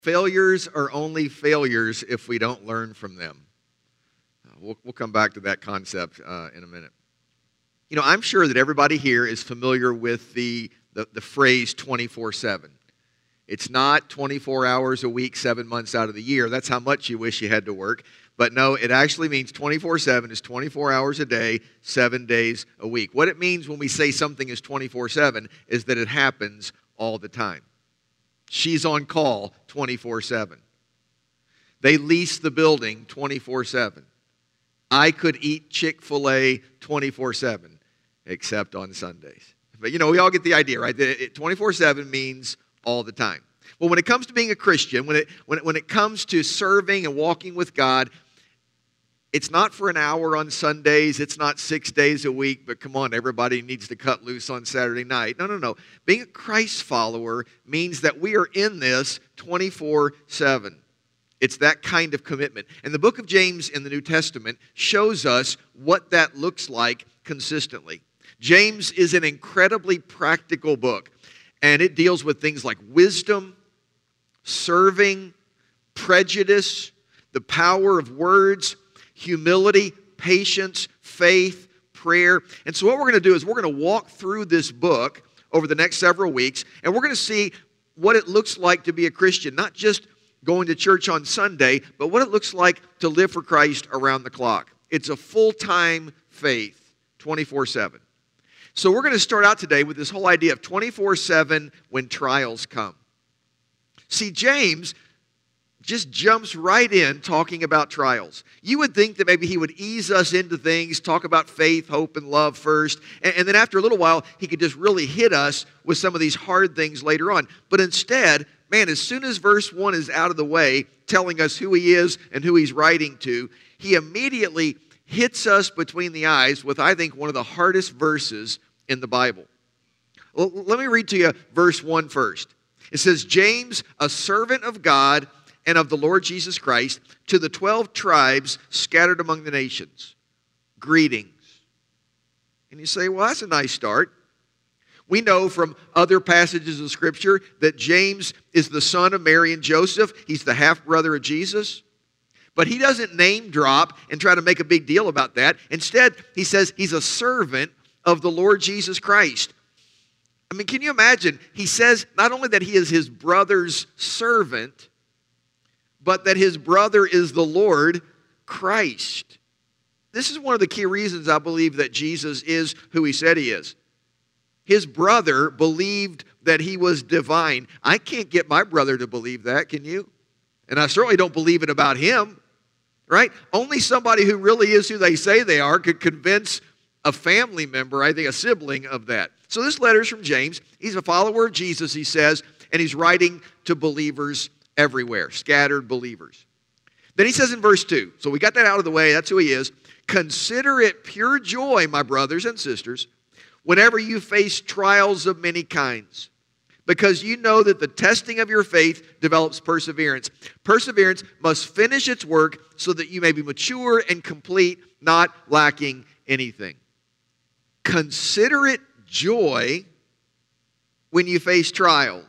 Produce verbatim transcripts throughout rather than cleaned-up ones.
Failures are only failures if we don't learn from them. Uh, we'll, we'll come back to that concept uh, in a minute. You know, I'm sure that everybody here is familiar with the, the, the phrase twenty-four seven. It's not twenty-four hours a week, seven months out of the year. That's how much you wish you had to work. But no, it actually means twenty-four seven is twenty-four hours a day, seven days a week. What it means when we say something is twenty-four seven is that it happens all the time. She's on call twenty-four seven. They lease the building twenty-four seven. I could eat Chick-fil-A twenty-four seven, except on Sundays. But you know, we all get the idea, right? twenty-four seven means all the time. Well, when it comes to being a Christian, when it, when it, when it comes to serving and walking with God, it's not for an hour on Sundays. It's not six days a week. But come on, everybody needs to cut loose on Saturday night. No, no, no. Being a Christ follower means that we are in this twenty-four seven. It's that kind of commitment. And the book of James in the New Testament shows us what that looks like consistently. James is an incredibly practical book. And it deals with things like wisdom, serving, prejudice, the power of words, humility, patience, faith, prayer. And so what we're going to do is we're going to walk through this book over the next several weeks, and we're going to see what it looks like to be a Christian, not just going to church on Sunday, but what it looks like to live for Christ around the clock. It's a full-time faith, twenty-four seven. So we're going to start out today with this whole idea of twenty-four seven when trials come. See, James just jumps right in talking about trials. You would think that maybe he would ease us into things, talk about faith, hope, and love first, and, and then after a little while, he could just really hit us with some of these hard things later on. But instead, man, as soon as verse one is out of the way, telling us who he is and who he's writing to, he immediately hits us between the eyes with, I think, one of the hardest verses in the Bible. Well, let me read to you verse one first. It says, James, a servant of God and of the Lord Jesus Christ, to the twelve tribes scattered among the nations. Greetings. And you say, well, that's a nice start. We know from other passages of Scripture that James is the son of Mary and Joseph. He's the half-brother of Jesus. But he doesn't name drop and try to make a big deal about that. Instead, he says he's a servant of the Lord Jesus Christ. I mean, can you imagine? He says not only that he is his brother's servant, but that his brother is the Lord Christ. This is one of the key reasons I believe that Jesus is who he said he is. His brother believed that he was divine. I can't get my brother to believe that, can you? And I certainly don't believe it about him. Right? Only somebody who really is who they say they are could convince a family member, I think a sibling, of that. So this letter is from James. He's a follower of Jesus, he says, and he's writing to believers everywhere, scattered believers. Then he says in verse two, so we got that out of the way, that's who he is. Consider it pure joy, my brothers and sisters, whenever you face trials of many kinds, because you know that the testing of your faith develops perseverance. Perseverance must finish its work so that you may be mature and complete, not lacking anything. Consider it joy when you face trials.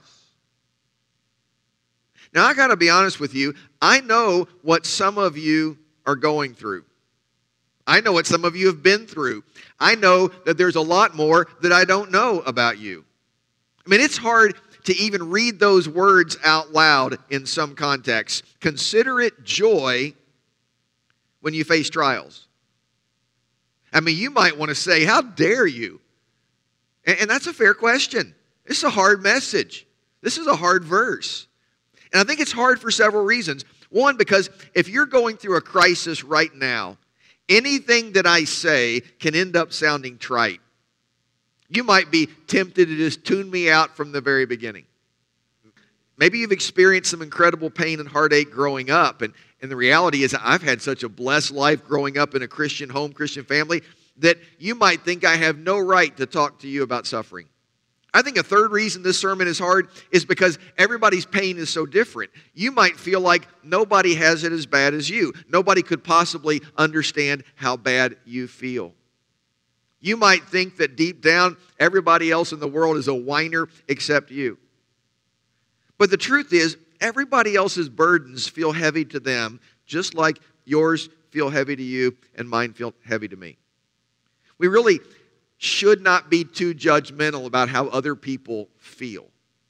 Now, I got to be honest with you. I know what some of you are going through. I know what some of you have been through. I know that there's a lot more that I don't know about you. I mean, it's hard to even read those words out loud in some contexts. Consider it joy when you face trials. I mean, you might want to say, how dare you? And, and that's a fair question. This is a hard message. This is a hard verse. And I think it's hard for several reasons. One, because if you're going through a crisis right now, anything that I say can end up sounding trite. You might be tempted to just tune me out from the very beginning. Maybe you've experienced some incredible pain and heartache growing up. And, and the reality is I've had such a blessed life growing up in a Christian home, Christian family, that you might think I have no right to talk to you about suffering. I think a third reason this sermon is hard is because everybody's pain is so different. You might feel like nobody has it as bad as you. Nobody could possibly understand how bad you feel. You might think that deep down, everybody else in the world is a whiner except you. But the truth is, everybody else's burdens feel heavy to them, just like yours feel heavy to you and mine feel heavy to me. We really should not be too judgmental about how other people feel.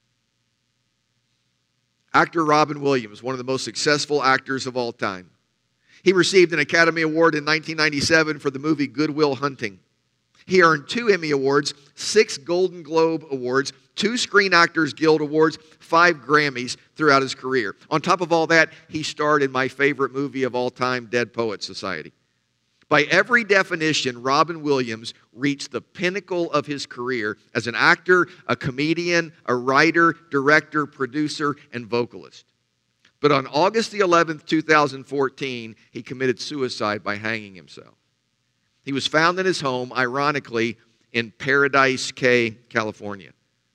Actor Robin Williams, one of the most successful actors of all time. He received an Academy Award in nineteen ninety-seven for the movie Good Will Hunting. He earned two Emmy Awards, six Golden Globe Awards, two Screen Actors Guild Awards, five Grammys throughout his career. On top of all that, he starred in my favorite movie of all time, Dead Poets Society. By every definition, Robin Williams reached the pinnacle of his career as an actor, a comedian, a writer, director, producer, and vocalist. But on August the eleventh, two thousand fourteen, he committed suicide by hanging himself. He was found in his home, ironically, in Paradise Cay, California.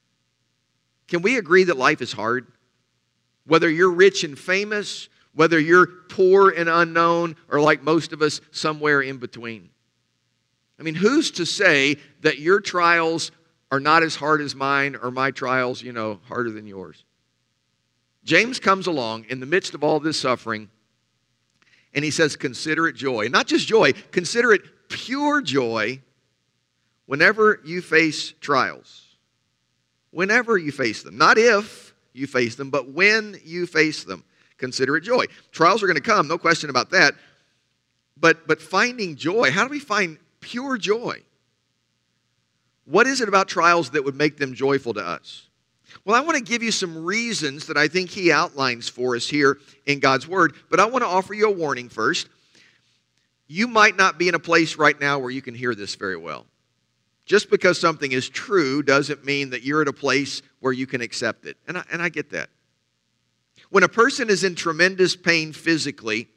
Can we agree that life is hard? Whether you're rich and famous, whether you're poor and unknown, or like most of us, somewhere in between. I mean, who's to say that your trials are not as hard as mine, or my trials, you know, harder than yours? James comes along in the midst of all this suffering, and he says, consider it joy. And not just joy, consider it pure joy whenever you face trials. Whenever you face them. Not if you face them, but when you face them. Consider it joy. Trials are going to come, no question about that. But, but finding joy, how do we find pure joy? What is it about trials that would make them joyful to us? Well, I want to give you some reasons that I think he outlines for us here in God's Word, but I want to offer you a warning first. You might not be in a place right now where you can hear this very well. Just because something is true doesn't mean that you're at a place where you can accept it. And I, and I get that. When a person is in tremendous pain physically,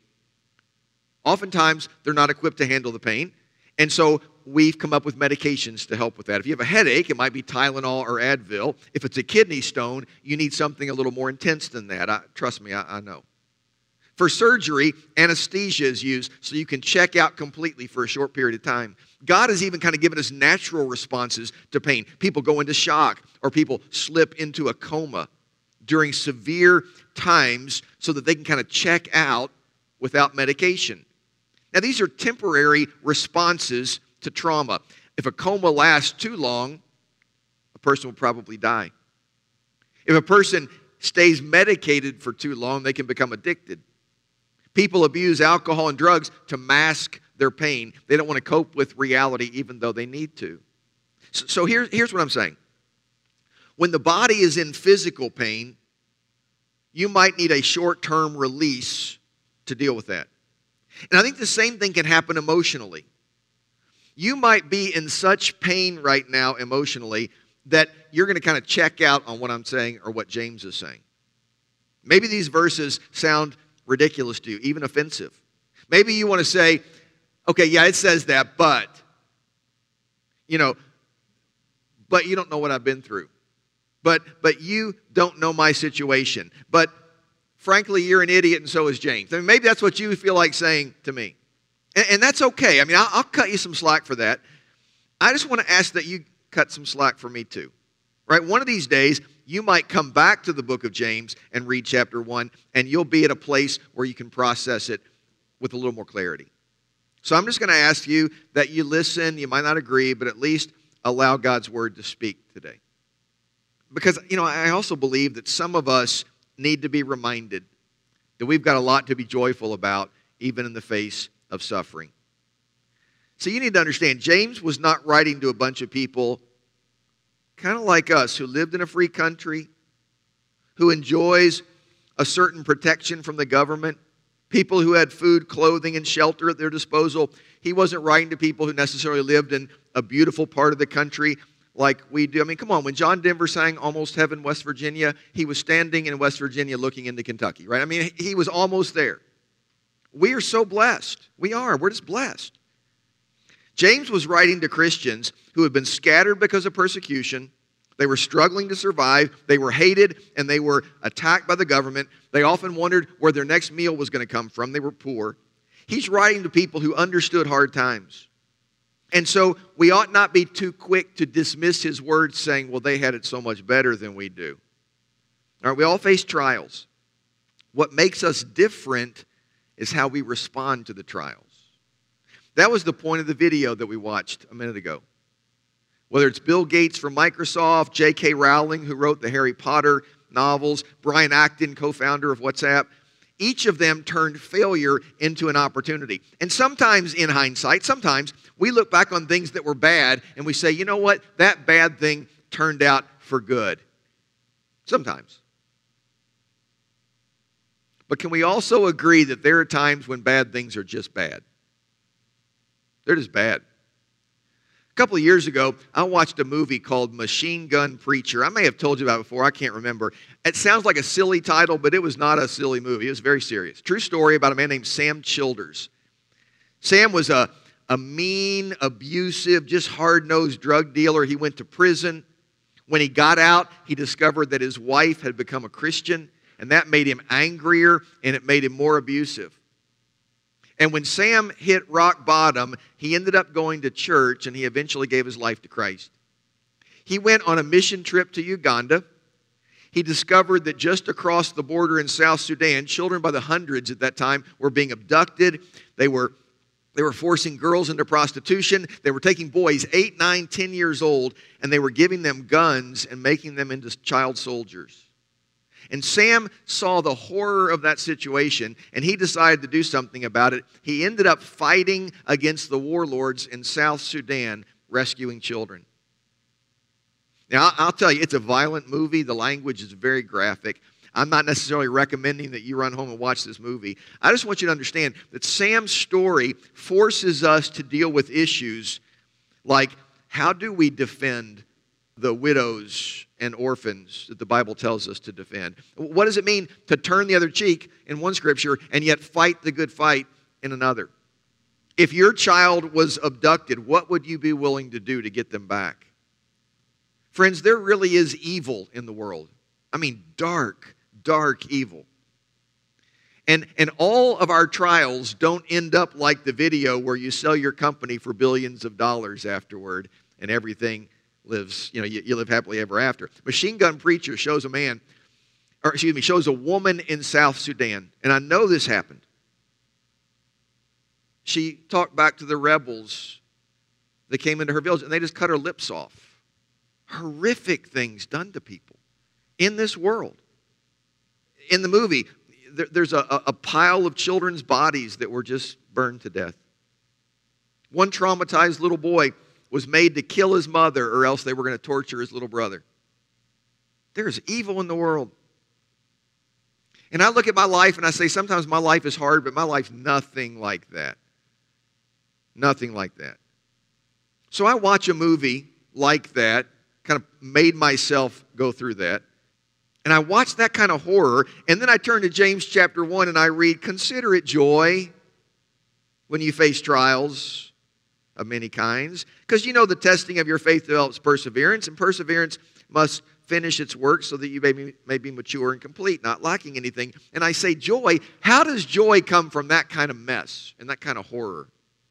oftentimes they're not equipped to handle the pain. And so we've come up with medications to help with that. If you have a headache, it might be Tylenol or Advil. If it's a kidney stone, you need something a little more intense than that. I, trust me, I, I know. For surgery, anesthesia is used so you can check out completely for a short period of time. God has even kind of given us natural responses to pain. People go into shock, or people slip into a coma during severe times so that they can kind of check out without medication. Now, these are temporary responses to trauma. If a coma lasts too long, a person will probably die. If a person stays medicated for too long, they can become addicted. People abuse alcohol and drugs to mask their pain. They don't want to cope with reality even though they need to. So, so here, here's what I'm saying. When the body is in physical pain, you might need a short-term release to deal with that. And I think the same thing can happen emotionally. You might be in such pain right now emotionally that you're going to kind of check out on what I'm saying or what James is saying. Maybe these verses sound ridiculous to you, even offensive. Maybe you want to say, okay, yeah, it says that, but, you know, but you don't know what I've been through. But, but you don't know my situation. But frankly, you're an idiot and so is James. I mean, maybe that's what you feel like saying to me. And, and that's okay. I mean, I'll, I'll cut you some slack for that. I just want to ask that you cut some slack for me too. Right? One of these days, you might come back to the book of James and read chapter one, and you'll be at a place where you can process it with a little more clarity. So I'm just going to ask you that you listen. You might not agree, but at least allow God's word to speak today. Because, you know, I also believe that some of us need to be reminded that we've got a lot to be joyful about, even in the face of suffering. So you need to understand, James was not writing to a bunch of people kind of like us who lived in a free country, who enjoys a certain protection from the government, people who had food, clothing, and shelter at their disposal. He wasn't writing to people who necessarily lived in a beautiful part of the country like we do. I mean, come on, when John Denver sang Almost Heaven, West Virginia, he was standing in West Virginia looking into Kentucky, right? I mean, he was almost there. We are so blessed. We are. We're just blessed. James was writing to Christians who had been scattered because of persecution. They were struggling to survive. They were hated, and they were attacked by the government. They often wondered where their next meal was going to come from. They were poor. He's writing to people who understood hard times. And so we ought not be too quick to dismiss his words saying, well, they had it so much better than we do. All right, we all face trials. What makes us different is how we respond to the trials. That was the point of the video that we watched a minute ago. Whether it's Bill Gates from Microsoft, J K Rowling, who wrote the Harry Potter novels, Brian Acton, co-founder of WhatsApp, each of them turned failure into an opportunity. And sometimes in hindsight, sometimes we look back on things that were bad and we say, you know what, that bad thing turned out for good. Sometimes. But can we also agree that there are times when bad things are just bad? They're just bad. A couple of years ago, I watched a movie called Machine Gun Preacher. I may have told you about it before. I can't remember. It sounds like a silly title, but it was not a silly movie. It was very serious. True story about a man named Sam Childers. Sam was a, a mean, abusive, just hard-nosed drug dealer. He went to prison. When he got out, he discovered that his wife had become a Christian, and that made him angrier, and it made him more abusive. And when Sam hit rock bottom, he ended up going to church, and he eventually gave his life to Christ. He went on a mission trip to Uganda. He discovered that just across the border in South Sudan, children by the hundreds at that time were being abducted. They were, they were forcing girls into prostitution. They were taking boys eight, nine, ten years old, and they were giving them guns and making them into child soldiers. And Sam saw the horror of that situation, and he decided to do something about it. He ended up fighting against the warlords in South Sudan, rescuing children. Now, I'll tell you, it's a violent movie. The language is very graphic. I'm not necessarily recommending that you run home and watch this movie. I just want you to understand that Sam's story forces us to deal with issues like, how do we defend the widows and orphans that the Bible tells us to defend? What does it mean to turn the other cheek in one scripture and yet fight the good fight in another? If your child was abducted, what would you be willing to do to get them back? Friends, there really is evil in the world. I mean, dark, dark evil. And, and all of our trials don't end up like the video where you sell your company for billions of dollars afterward and everything lives, you know, you, you live happily ever after. Machine Gun Preacher shows a man, or excuse me, shows a woman in South Sudan. And I know this happened. She talked back to the rebels that came into her village, and they just cut her lips off. Horrific things done to people in this world. In the movie, there, there's a, a pile of children's bodies that were just burned to death. One traumatized little boy was made to kill his mother, or else they were going to torture his little brother. There's evil in the world. And I look at my life and I say, sometimes my life is hard, but my life's nothing like that. Nothing like that. So I watch a movie like that, kind of made myself go through that. And I watch that kind of horror, and then I turn to James chapter one and I read, consider it joy when you face trials of many kinds. Because you know the testing of your faith develops perseverance, and perseverance must finish its work so that you may be, may be mature and complete, not lacking anything. And I say joy, how does joy come from that kind of mess and that kind of horror?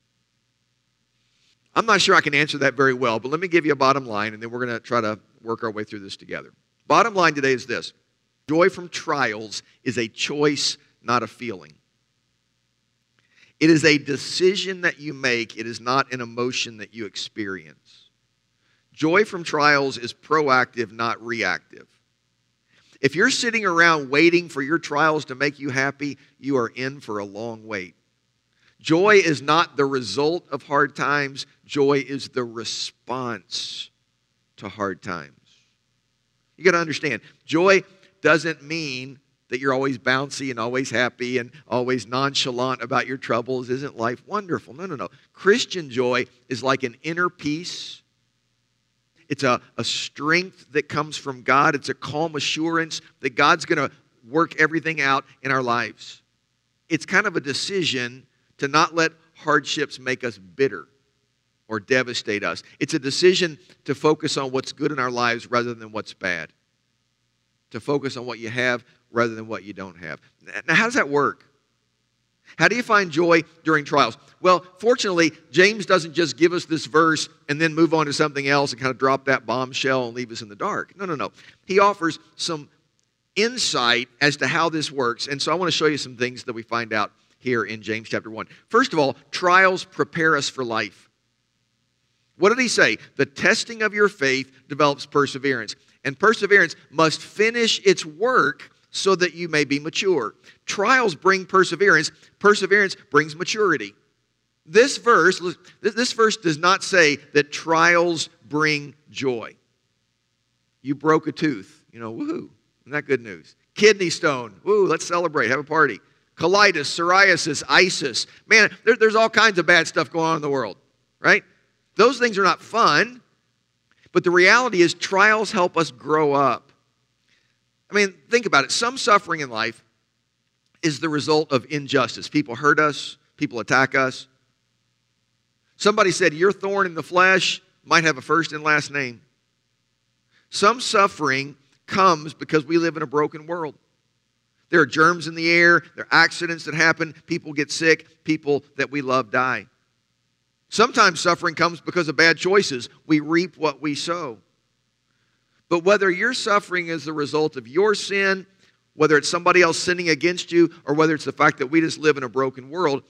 I'm not sure I can answer that very well, but let me give you a bottom line, and then we're going to try to work our way through this together. Bottom line today is this. Joy from trials is a choice, not a feeling. It is a decision that you make. It is not an emotion that you experience. Joy from trials is proactive, not reactive. If you're sitting around waiting for your trials to make you happy, you are in for a long wait. Joy is not the result of hard times. Joy is the response to hard times. You got to understand, joy doesn't mean that you're always bouncy and always happy and always nonchalant about your troubles. Isn't life wonderful? No, no, no. Christian joy is like an inner peace. It's a, a strength that comes from God. It's a calm assurance that God's going to work everything out in our lives. It's kind of a decision to not let hardships make us bitter or devastate us. It's a decision to focus on what's good in our lives rather than what's bad. To focus on what you have rather than what you don't have. Now, how does that work? How do you find joy during trials? Well, fortunately, James doesn't just give us this verse and then move on to something else and kind of drop that bombshell and leave us in the dark. No, no, no. He offers some insight as to how this works. And so I want to show you some things that we find out here in James chapter one. First of all, trials prepare us for life. What did he say? The testing of your faith develops perseverance. And perseverance must finish its work so that you may be mature. Trials bring perseverance. Perseverance brings maturity. This verse, this verse does not say that trials bring joy. You broke a tooth. You know, woohoo. Isn't that good news? Kidney stone. Woo, let's celebrate. Have a party. Colitis, psoriasis, ISIS. Man, there, there's all kinds of bad stuff going on in the world, right? Those things are not fun, but the reality is trials help us grow up. I mean, think about it. Some suffering in life is the result of injustice. People hurt us. People attack us. Somebody said, your thorn in the flesh might have a first and last name. Some suffering comes because we live in a broken world. There are germs in the air. There are accidents that happen. People get sick. People that we love die. Sometimes suffering comes because of bad choices. We reap what we sow. But whether your suffering is the result of your sin, whether it's somebody else sinning against you, or whether it's the fact that we just live in a broken world,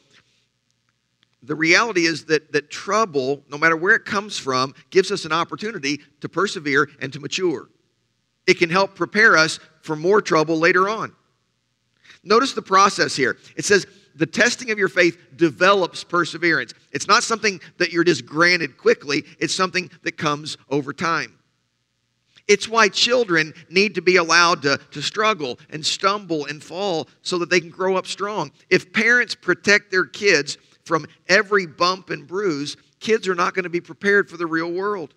the reality is that, that trouble, no matter where it comes from, gives us an opportunity to persevere and to mature. It can help prepare us for more trouble later on. Notice the process here. It says, the testing of your faith develops perseverance. It's not something that you're just granted quickly. It's something that comes over time. It's why children need to be allowed to, to struggle and stumble and fall so that they can grow up strong. If parents protect their kids from every bump and bruise, kids are not going to be prepared for the real world.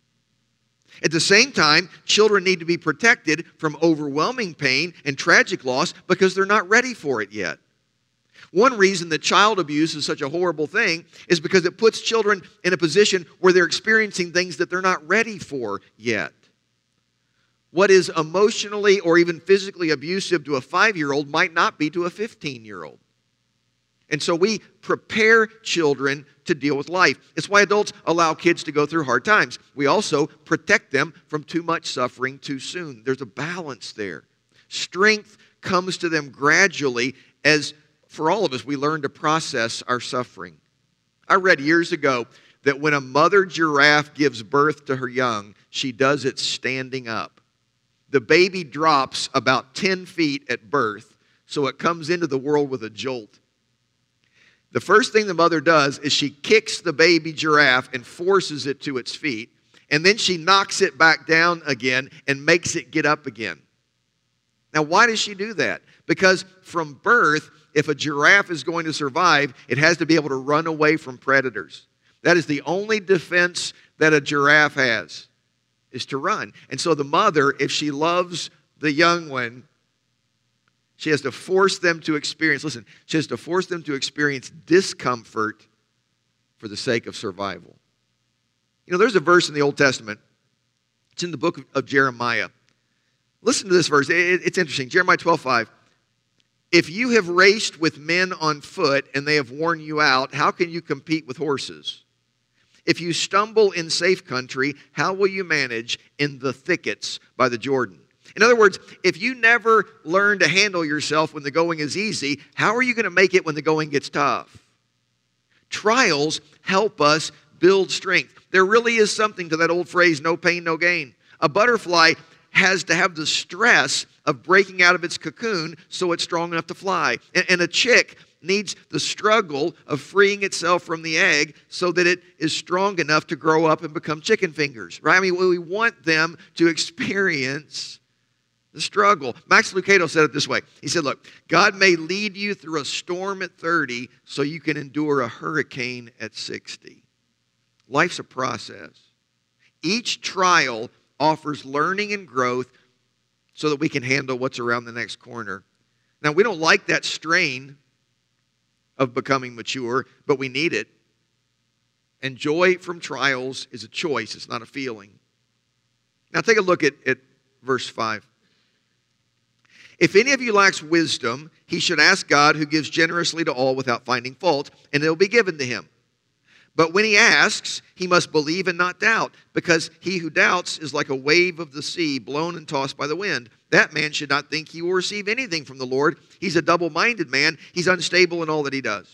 At the same time, children need to be protected from overwhelming pain and tragic loss because they're not ready for it yet. One reason that child abuse is such a horrible thing is because it puts children in a position where they're experiencing things that they're not ready for yet. What is emotionally or even physically abusive to a five-year-old might not be to a fifteen-year-old. And so we prepare children to deal with life. It's why adults allow kids to go through hard times. We also protect them from too much suffering too soon. There's a balance there. Strength comes to them gradually as, for all of us, we learn to process our suffering. I read years ago that when a mother giraffe gives birth to her young, she does it standing up. The baby drops about ten feet at birth, so it comes into the world with a jolt. The first thing the mother does is she kicks the baby giraffe and forces it to its feet, and then she knocks it back down again and makes it get up again. Now, why does she do that? Because from birth, if a giraffe is going to survive, it has to be able to run away from predators. That is the only defense that a giraffe has, is to run. And so the mother, if she loves the young one, she has to force them to experience, listen, she has to force them to experience discomfort for the sake of survival. You know, there's a verse in the Old Testament. It's in the book of, of Jeremiah. Listen to this verse. It, it's interesting. Jeremiah twelve five. If you have raced with men on foot and they have worn you out, how can you compete with horses? If you stumble in safe country, how will you manage in the thickets by the Jordan? In other words, if you never learn to handle yourself when the going is easy, how are you going to make it when the going gets tough? Trials help us build strength. There really is something to that old phrase, no pain, no gain. A butterfly has to have the stress of breaking out of its cocoon so it's strong enough to fly. And, and a chick needs the struggle of freeing itself from the egg so that it is strong enough to grow up and become chicken fingers, right? I mean, we want them to experience the struggle. Max Lucado said it this way. He said, look, God may lead you through a storm at thirty so you can endure a hurricane at sixty. Life's a process. Each trial offers learning and growth so that we can handle what's around the next corner. Now, we don't like that strain of becoming mature, but we need it. And joy from trials is a choice. It's not a feeling. Now, take a look at, at verse five. If any of you lacks wisdom, he should ask God, who gives generously to all without finding fault, and it will be given to him. But when he asks, he must believe and not doubt, because he who doubts is like a wave of the sea blown and tossed by the wind. That man should not think he will receive anything from the Lord. He's a double-minded man. He's unstable in all that he does.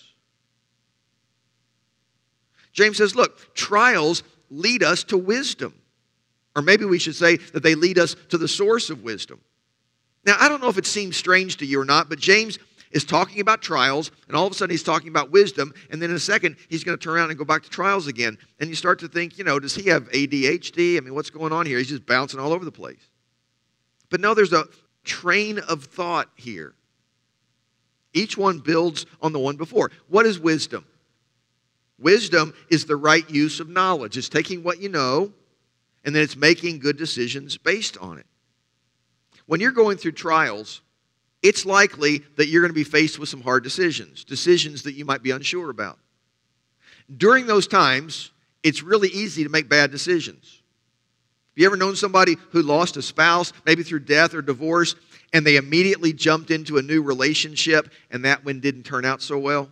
James says, look, trials lead us to wisdom. Or maybe we should say that they lead us to the source of wisdom. Now, I don't know if it seems strange to you or not, but James is talking about trials, and all of a sudden he's talking about wisdom, and then in a second he's going to turn around and go back to trials again. And you start to think, you know, does he have A D H D? I mean, what's going on here? He's just bouncing all over the place. But no, there's a train of thought here. Each one builds on the one before. What is wisdom? Wisdom is the right use of knowledge. It's taking what you know, and then it's making good decisions based on it. When you're going through trials, it's likely that you're going to be faced with some hard decisions, decisions that you might be unsure about. During those times, it's really easy to make bad decisions. Have you ever known somebody who lost a spouse, maybe through death or divorce, and they immediately jumped into a new relationship, and that one didn't turn out so well?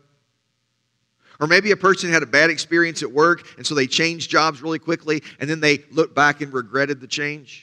Or maybe a person had a bad experience at work, and so they changed jobs really quickly, and then they looked back and regretted the change.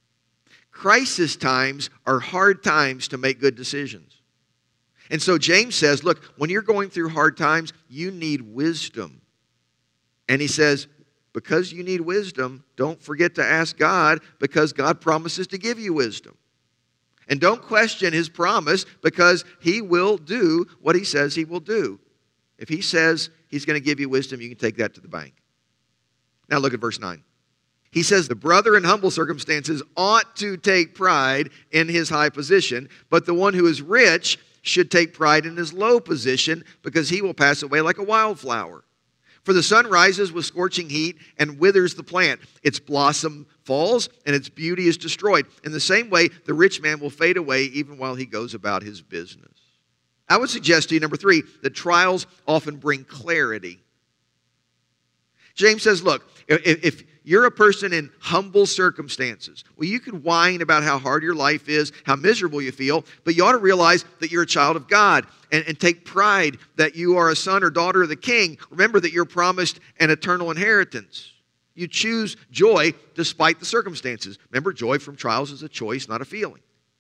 Crisis times are hard times to make good decisions. And so James says, look, when you're going through hard times, you need wisdom. And he says, because you need wisdom, don't forget to ask God, because God promises to give you wisdom. And don't question his promise, because he will do what he says he will do. If he says he's going to give you wisdom, you can take that to the bank. Now look at verse nine. He says, the brother in humble circumstances ought to take pride in his high position, but the one who is rich should take pride in his low position, because he will pass away like a wildflower. For the sun rises with scorching heat and withers the plant. Its blossom falls and its beauty is destroyed. In the same way, the rich man will fade away even while he goes about his business. I would suggest to you, number three, that trials often bring clarity. James says, look, if, if you're a person in humble circumstances, well, you can whine about how hard your life is, how miserable you feel, but you ought to realize that you're a child of God and, and take pride that you are a son or daughter of the King. Remember that you're promised an eternal inheritance. You choose joy despite the circumstances. Remember, joy from trials is a choice, not a feeling.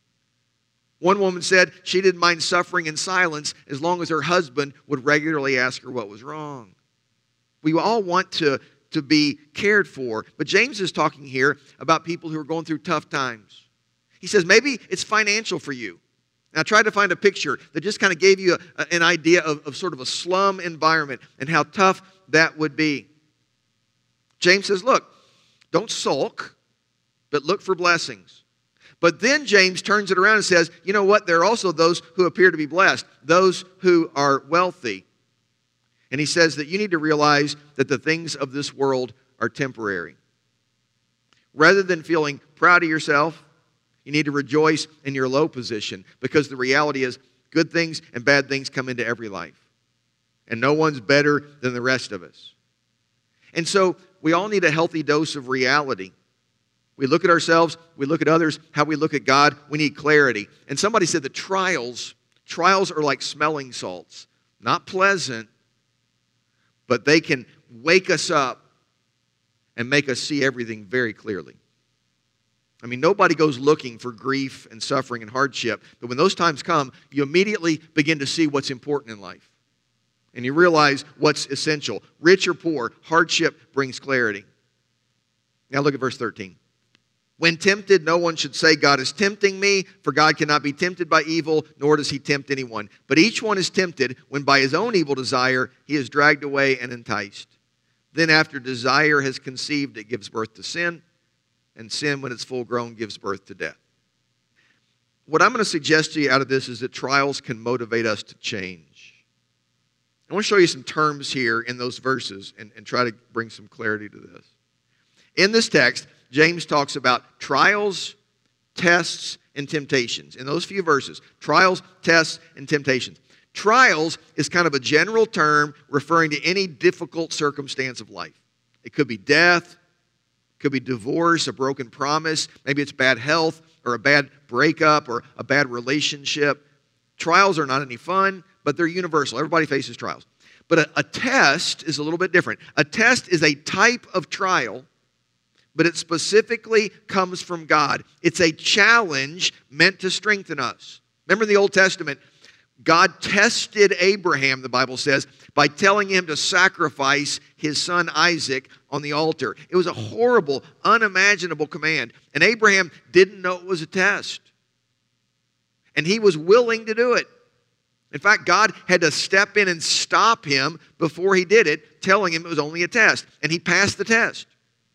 One woman said she didn't mind suffering in silence as long as her husband would regularly ask her what was wrong. We all want to, to be cared for, but James is talking here about people who are going through tough times. He says maybe it's financial for you. And I tried to find a picture that just kind of gave you a, an idea of, of sort of a slum environment and how tough that would be. James says, look, don't sulk, but look for blessings. But then James turns it around and says, you know what? There are also those who appear to be blessed, those who are wealthy. And he says that you need to realize that the things of this world are temporary. Rather than feeling proud of yourself, you need to rejoice in your low position, because the reality is good things and bad things come into every life. And no one's better than the rest of us. And so we all need a healthy dose of reality. We look at ourselves, we look at others, how we look at God, we need clarity. And somebody said that trials, trials are like smelling salts. Not pleasant, but they can wake us up and make us see everything very clearly. I mean, nobody goes looking for grief and suffering and hardship, but when those times come, you immediately begin to see what's important in life. And you realize what's essential. Rich or poor, hardship brings clarity. Now look at verse thirteen. When tempted, no one should say, God is tempting me, for God cannot be tempted by evil, nor does he tempt anyone. But each one is tempted when by his own evil desire he is dragged away and enticed. Then after desire has conceived, it gives birth to sin, and sin, when it's full grown, gives birth to death. What I'm going to suggest to you out of this is that trials can motivate us to change. I want to show you some terms here in those verses and, and try to bring some clarity to this. In this text, James talks about trials, tests, and temptations. In those few verses, trials, tests, and temptations. Trials is kind of a general term referring to any difficult circumstance of life. It could be death, it could be divorce, a broken promise, maybe it's bad health, or a bad breakup, or a bad relationship. Trials are not any fun, but they're universal. Everybody faces trials. But a, a test is a little bit different. A test is a type of trial, but it specifically comes from God. It's a challenge meant to strengthen us. Remember in the Old Testament, God tested Abraham, the Bible says, by telling him to sacrifice his son Isaac on the altar. It was a horrible, unimaginable command. And Abraham didn't know it was a test. And he was willing to do it. In fact, God had to step in and stop him before he did it, telling him it was only a test. And he passed the test.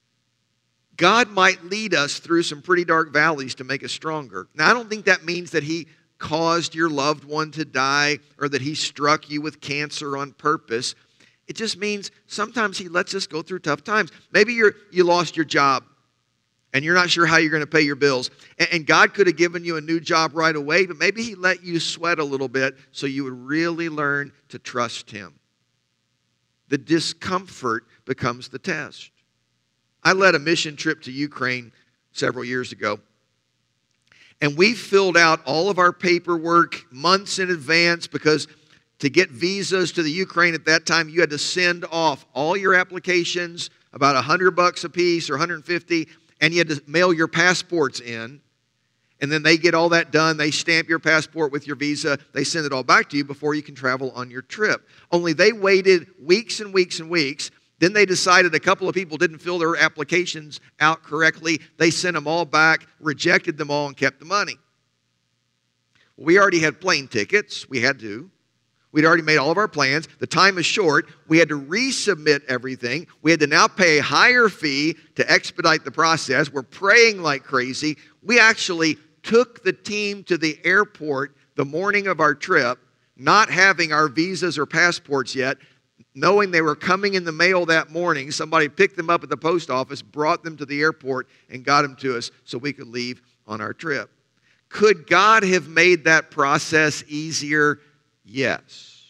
God might lead us through some pretty dark valleys to make us stronger. Now, I don't think that means that he caused your loved one to die or that he struck you with cancer on purpose. It just means sometimes he lets us go through tough times. Maybe you're, you lost your job and you're not sure how you're going to pay your bills. And, and God could have given you a new job right away, but maybe he let you sweat a little bit so you would really learn to trust him. The discomfort becomes the test. I led a mission trip to Ukraine several years ago. And we filled out all of our paperwork months in advance because to get visas to the Ukraine at that time, you had to send off all your applications, about a hundred bucks a piece or one hundred fifty, and you had to mail your passports in. And then they get all that done. They stamp your passport with your visa. They send it all back to you before you can travel on your trip. Only they waited weeks and weeks and weeks. Then they decided a couple of people didn't fill their applications out correctly. They sent them all back, rejected them all, and kept the money. We already had plane tickets. We had to. We'd already made all of our plans. The time is short. We had to resubmit everything. We had to now pay a higher fee to expedite the process. We're praying like crazy. We actually took the team to the airport the morning of our trip, not having our visas or passports yet, knowing they were coming in the mail that morning. Somebody picked them up at the post office, brought them to the airport, and got them to us so we could leave on our trip. Could God have made that process easier? Yes.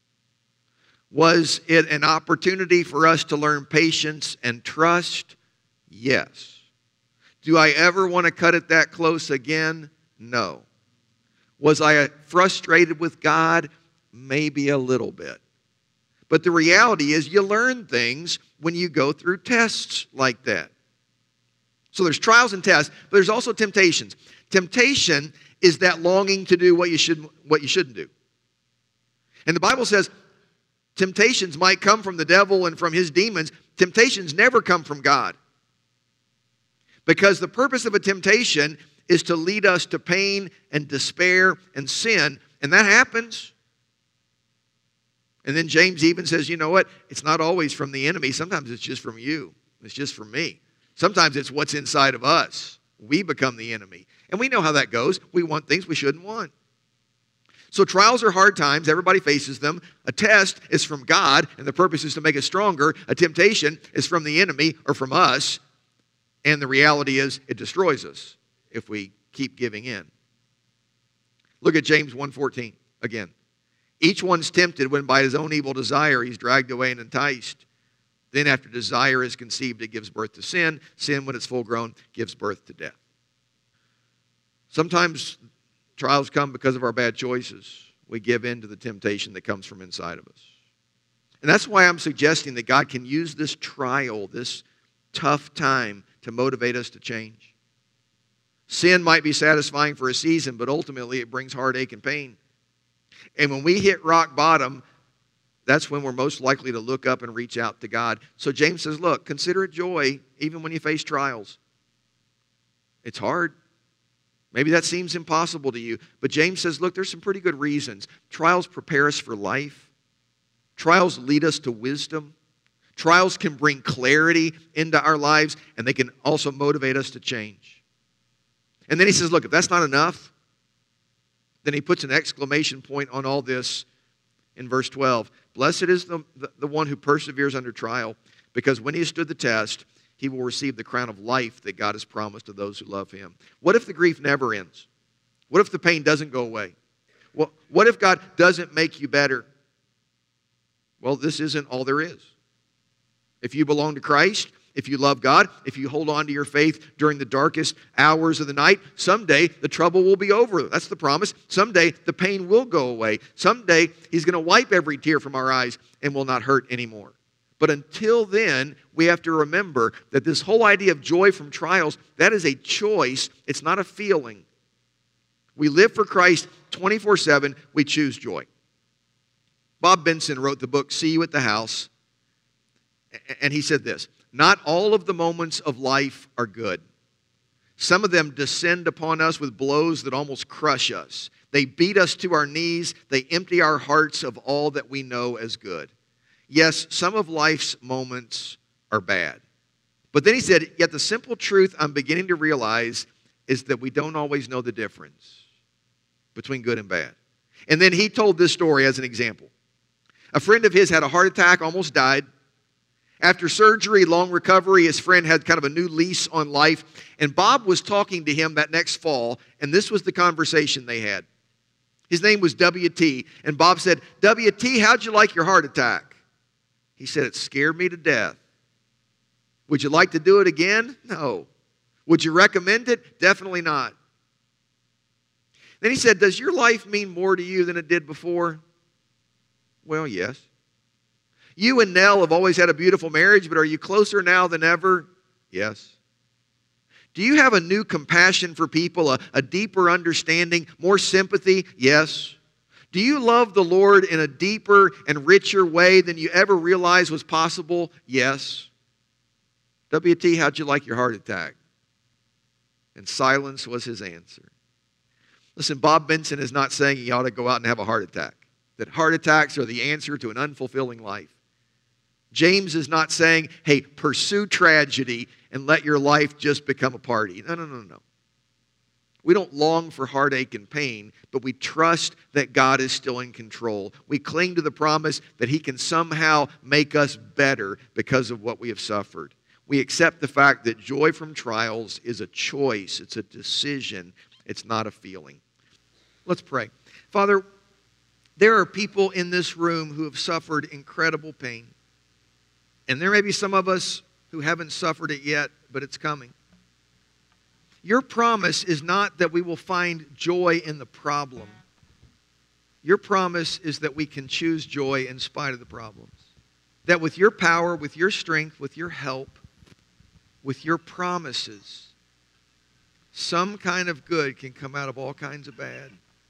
Was it an opportunity for us to learn patience and trust? Yes. Do I ever want to cut it that close again? No. Was I frustrated with God? Maybe a little bit. But the reality is you learn things when you go through tests like that. So there's trials and tests, but there's also temptations. Temptation is that longing to do what you shouldn't, what you shouldn't do. And the Bible says temptations might come from the devil and from his demons. Temptations never come from God. Because the purpose of a temptation is to lead us to pain and despair and sin. And that happens. And then James even says, you know what? It's not always from the enemy. Sometimes it's just from you. It's just from me. Sometimes it's what's inside of us. We become the enemy. And we know how that goes. We want things we shouldn't want. So trials are hard times. Everybody faces them. A test is from God, and the purpose is to make us stronger. A temptation is from the enemy or from us. And the reality is it destroys us if we keep giving in. Look at James one fourteen again. Each one's tempted when by his own evil desire he's dragged away and enticed. Then after desire is conceived, it gives birth to sin. Sin, when it's full grown, gives birth to death. Sometimes trials come because of our bad choices. We give in to the temptation that comes from inside of us. And that's why I'm suggesting that God can use this trial, this tough time, to motivate us to change. Sin might be satisfying for a season, but ultimately it brings heartache and pain. And when we hit rock bottom, that's when we're most likely to look up and reach out to God. So James says, look, consider it joy even when you face trials. It's hard. Maybe that seems impossible to you. But James says, look, there's some pretty good reasons. Trials prepare us for life. Trials lead us to wisdom. Trials can bring clarity into our lives, and they can also motivate us to change. And then he says, look, if that's not enough, then he puts an exclamation point on all this in verse twelve. Blessed is the, the, the one who perseveres under trial, because when he has stood the test, he will receive the crown of life that God has promised to those who love him. What if the grief never ends? What if the pain doesn't go away? Well, what if God doesn't make you better? Well, this isn't all there is. If you belong to Christ, If you love God, if you hold on to your faith during the darkest hours of the night, someday the trouble will be over. That's the promise. Someday the pain will go away. Someday He's going to wipe every tear from our eyes and will not hurt anymore. But until then, we have to remember that this whole idea of joy from trials, that is a choice. It's not a feeling. We live for Christ twenty-four seven. We choose joy. Bob Benson wrote the book, See You at the House. And he said this, not all of the moments of life are good. Some of them descend upon us with blows that almost crush us. They beat us to our knees. They empty our hearts of all that we know as good. Yes, some of life's moments are bad. But then he said, yet the simple truth I'm beginning to realize is that we don't always know the difference between good and bad. And then he told this story as an example. A friend of his had a heart attack, almost died. After surgery, long recovery, his friend had kind of a new lease on life. And Bob was talking to him that next fall, and this was the conversation they had. His name was W T, and Bob said, W T, how'd you like your heart attack? He said, it scared me to death. Would you like to do it again? No. Would you recommend it? Definitely not. Then he said, does your life mean more to you than it did before? Well, yes. You and Nell have always had a beautiful marriage, but are you closer now than ever? Yes. Do you have a new compassion for people, a, a deeper understanding, more sympathy? Yes. Do you love the Lord in a deeper and richer way than you ever realized was possible? Yes. W T, how'd you like your heart attack? And silence was his answer. Listen, Bob Benson is not saying you ought to go out and have a heart attack, that heart attacks are the answer to an unfulfilling life. James is not saying, hey, pursue tragedy and let your life just become a party. No, no, no, no. We don't long for heartache and pain, but we trust that God is still in control. We cling to the promise that He can somehow make us better because of what we have suffered. We accept the fact that joy from trials is a choice. It's a decision. It's not a feeling. Let's pray. Father, there are people in this room who have suffered incredible pain. And there may be some of us who haven't suffered it yet, but it's coming. Your promise is not that we will find joy in the problem. Your promise is that we can choose joy in spite of the problems. That with your power, with your strength, with your help, with your promises, some kind of good can come out of all kinds of bad.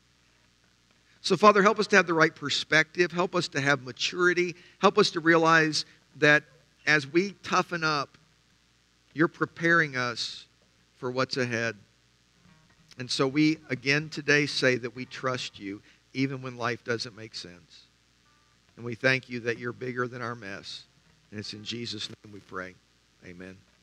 So, Father, help us to have the right perspective. Help us to have maturity. Help us to realize that as we toughen up, you're preparing us for what's ahead. And so we, again today, say that we trust you even when life doesn't make sense. And we thank you that you're bigger than our mess. And it's in Jesus' name we pray. Amen.